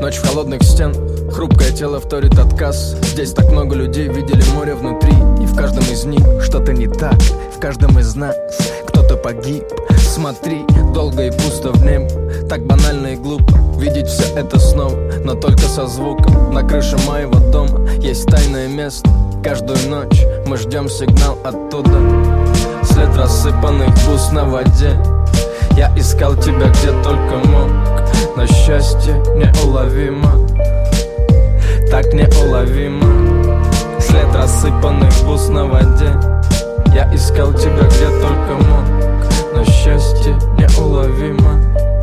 Ночь в холодных стен, хрупкое тело вторит отказ. Здесь так много людей видели море внутри, и в каждом из них что-то не так. В каждом из нас кто-то погиб. Смотри, долго и пусто в небе. Так банально и глупо видеть все это снова, но только со звуком. На крыше моего дома есть тайное место. Каждую ночь мы ждем сигнал оттуда. След рассыпанных бус на воде. Я искал тебя где только мог, но счастье неуловимо, так неуловимо. След рассыпанных бус на воде. Я искал тебя где только мог, но счастье неуловимо.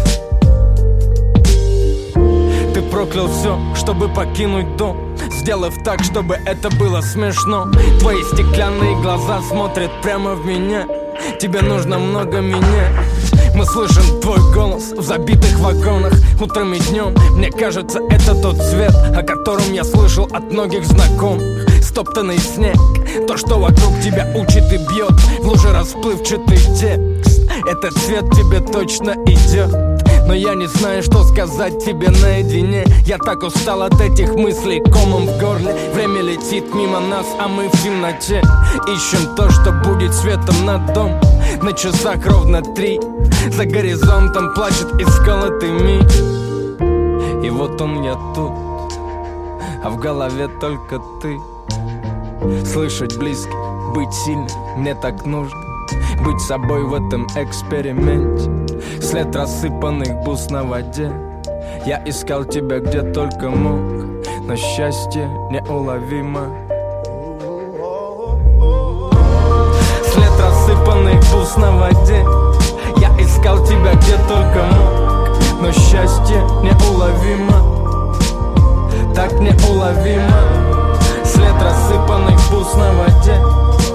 Ты проклял все, чтобы покинуть дом, сделав так, чтобы это было смешно. Твои стеклянные глаза смотрят прямо в меня. Тебе нужно много менять. Мы слышим твой голос в забитых вагонах утром и днем. Мне кажется, это тот цвет, о котором я слышал от многих знакомых. Стоптанный снег, то, что вокруг тебя учит и бьет в луже расплывчатый текст. Этот цвет тебе точно идет, но я не знаю, что сказать тебе наедине. Я так устал от этих мыслей, комом в горле. Время летит мимо нас, а мы в темноте ищем то, что будет светом над домом. На часах ровно 3, за горизонтом плачет исколотый миг. И вот он, я тут, а в голове только ты. Слышать близких, быть сильным, мне так нужно. Быть собой в этом эксперименте. След рассыпанных бус на воде. Я искал тебя где только мог, но счастье неуловимо. След рассыпанных бус на воде. Я искал тебя где только мог, но счастье неуловимо, так неуловимо. След рассыпанных бус на воде.